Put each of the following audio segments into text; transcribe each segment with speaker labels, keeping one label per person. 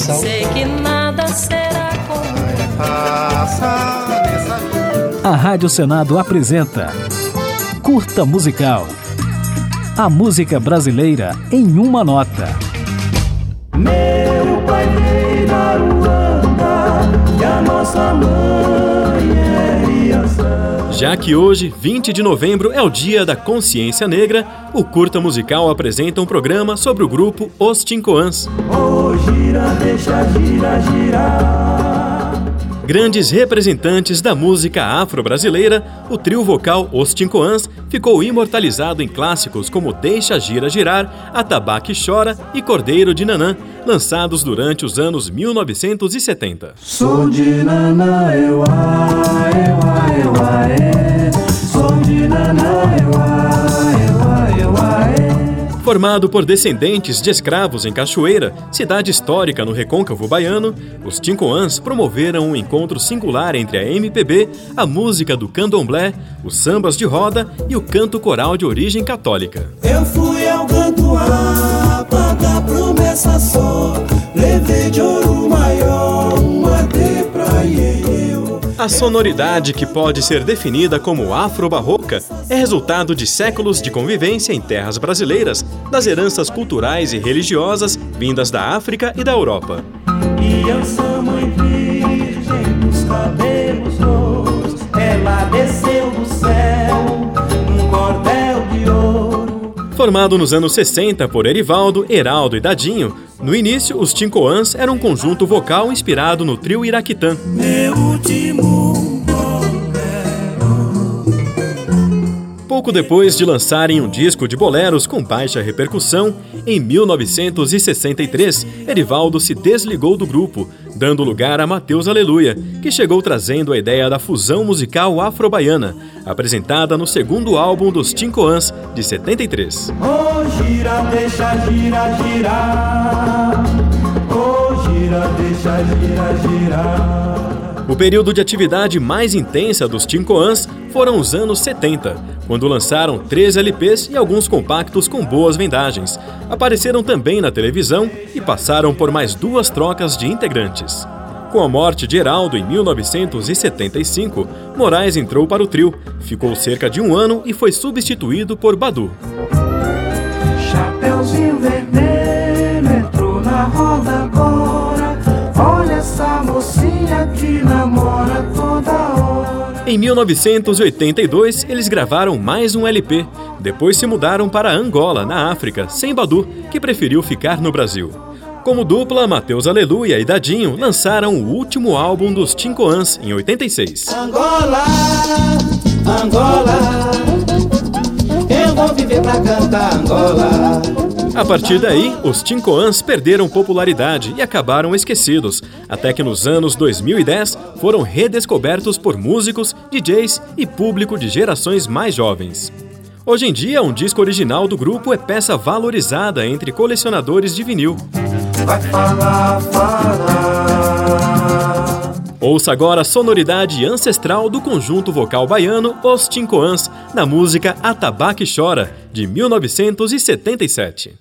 Speaker 1: coração.
Speaker 2: Sei que nada será como
Speaker 3: A Rádio Senado apresenta Curta Musical. A música brasileira em uma nota.
Speaker 4: Meu pai veio da Ruanda e a nossa mãe é Iaçã.
Speaker 5: Já que hoje, 20 de novembro, é o Dia da Consciência Negra, o Curta Musical apresenta um programa sobre o grupo Os Tincoãs.
Speaker 4: Oh, gira, deixa girar, girar.
Speaker 5: Grandes representantes da música afro-brasileira, o trio vocal Os Tincoãs ficou imortalizado em clássicos como Deixa Gira Girar, Atabaque Chora e Cordeiro de Nanã, lançados durante os anos 1970.
Speaker 4: Sou de Nanã, eu aê, sou de Nanã, eu aê.
Speaker 5: Formado por descendentes de escravos em Cachoeira, cidade histórica no recôncavo baiano, os Tincoãs promoveram um encontro singular entre a MPB, a música do candomblé, os sambas de roda e o canto coral de origem católica.
Speaker 4: Eu fui ao Cantuá, pagar promessa só, levei de ouro maior, uma de praia eu.
Speaker 5: A sonoridade, que pode ser definida como afro-barroca, é resultado de séculos de convivência em terras brasileiras, das heranças culturais e religiosas vindas da África e da Europa.
Speaker 4: E Iaçã, mãe virgem dos cabelos louros, ela desceu do céu num cordel de ouro.
Speaker 5: Formado nos anos 60 por Erivaldo, Heraldo e Dadinho, no início os Tincoãs eram um conjunto vocal inspirado no trio Iraquitã.
Speaker 4: Meu último bolero.
Speaker 5: Pouco depois de lançarem um disco de boleros com baixa repercussão, em 1963, Erivaldo se desligou do grupo, dando lugar a Mateus Aleluia, que chegou trazendo a ideia da fusão musical afro-baiana, apresentada no segundo álbum dos Tincoãs, de 73.
Speaker 4: Oh, gira, deixa girar, girar. Oh, gira, deixa girar, girar.
Speaker 5: O período de atividade mais intensa dos Tincoãs foram os anos 70, quando lançaram 3 LPs e alguns compactos com boas vendagens. Apareceram também na televisão e passaram por mais 2 trocas de integrantes. Com a morte de Heraldo em 1975, Moraes entrou para o trio, ficou cerca de 1 ano e foi substituído por Badu.
Speaker 4: Chapeuzinho vermelho entrou na roda agora. Olha essa mocinha que namora toda hora.
Speaker 5: Em 1982, eles gravaram mais um LP. Depois se mudaram para Angola, na África, sem Badu, que preferiu ficar no Brasil. Como dupla, Mateus Aleluia e Dadinho lançaram o último álbum dos Tincoãs, em 86.
Speaker 4: Angola, Angola, eu vou viver pra cantar Angola.
Speaker 5: A partir daí, os Tincoãs perderam popularidade e acabaram esquecidos, até que nos anos 2010 foram redescobertos por músicos, DJs e público de gerações mais jovens. Hoje em dia, um disco original do grupo é peça valorizada entre colecionadores de vinil.
Speaker 4: Vai falar.
Speaker 5: Ouça agora a sonoridade ancestral do conjunto vocal baiano Os Tincoãs, na música Atabaque Chora, de 1977.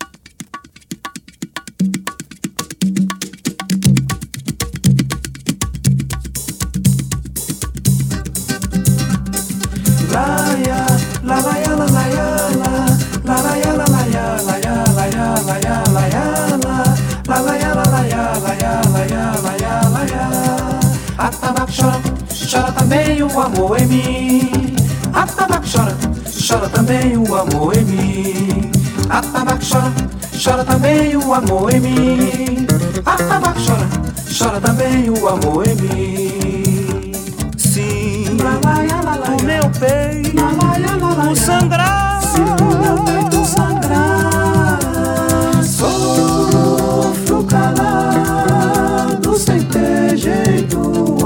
Speaker 4: Atabaque chora, chora também o amor em mim. Atabaque chora, chora também o amor em mim. Atabaque chora, chora também o amor em mim. Atabaque chora, chora também o amor em mim. Sim, o meu peito sangrar. Se o meu peito sangrar, sofro calado sem ter jeito.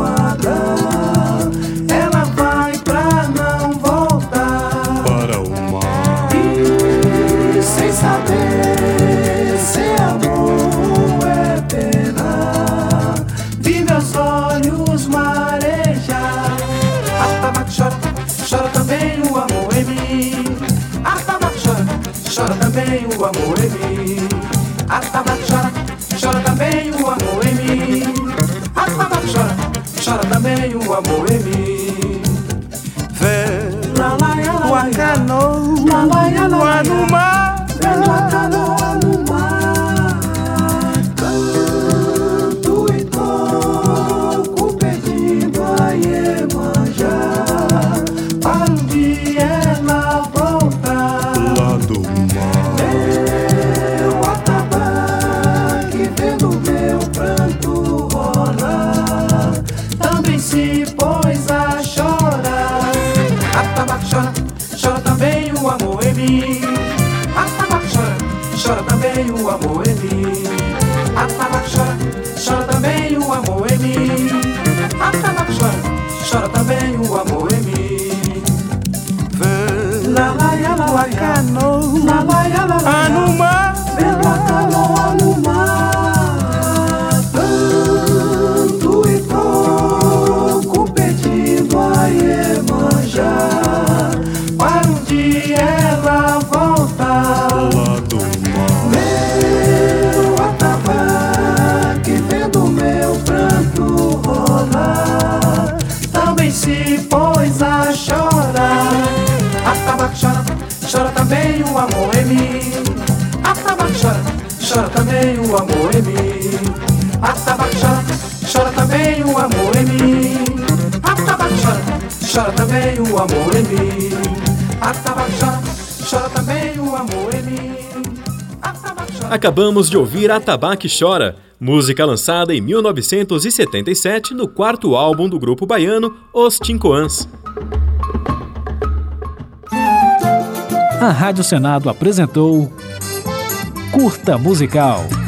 Speaker 4: Ela vai pra não voltar
Speaker 5: Para o mar.
Speaker 4: e sem saber se amor é pena, vi meus olhos marejar. Atabaque chora, chora também o amor em mim. amoemi.
Speaker 1: Vela wakano wanuma,
Speaker 4: vela wakano wanuma. Canto e toco pedindo a Iemanjá para um dia ela voltar
Speaker 1: lá do mar.
Speaker 4: Meu atabaque vendo meu pranto rolar, também se pôs a chorar. Atabaque chora, chora também o amoemi. Atabaque chora, chora também o amoemi. Atabaque chora, chora também o amoemi. Atabaque chora, chora também o amoemi.
Speaker 1: Vela wakano anuma,
Speaker 4: vela wakano anuma. Canto e toco pedindo a Iemanjá para um dia ela voltar
Speaker 1: lá do mar.
Speaker 4: Meu atabaque vendo meu pranto rolar, também se pôs a chorar. Atabaque chora, chora também o amoemi. Atabaque chora, chora também o amoemi. Atabaque chora, chora também o amoemi. Atabaque chora, chora também o amoemi. Atabaque chora, chora também o amoemi.
Speaker 5: Acabamos de ouvir Atabaque Chora, música lançada em 1977 no quarto álbum do grupo baiano Os Tincoãs.
Speaker 3: A Rádio Senado apresentou Curta Musical.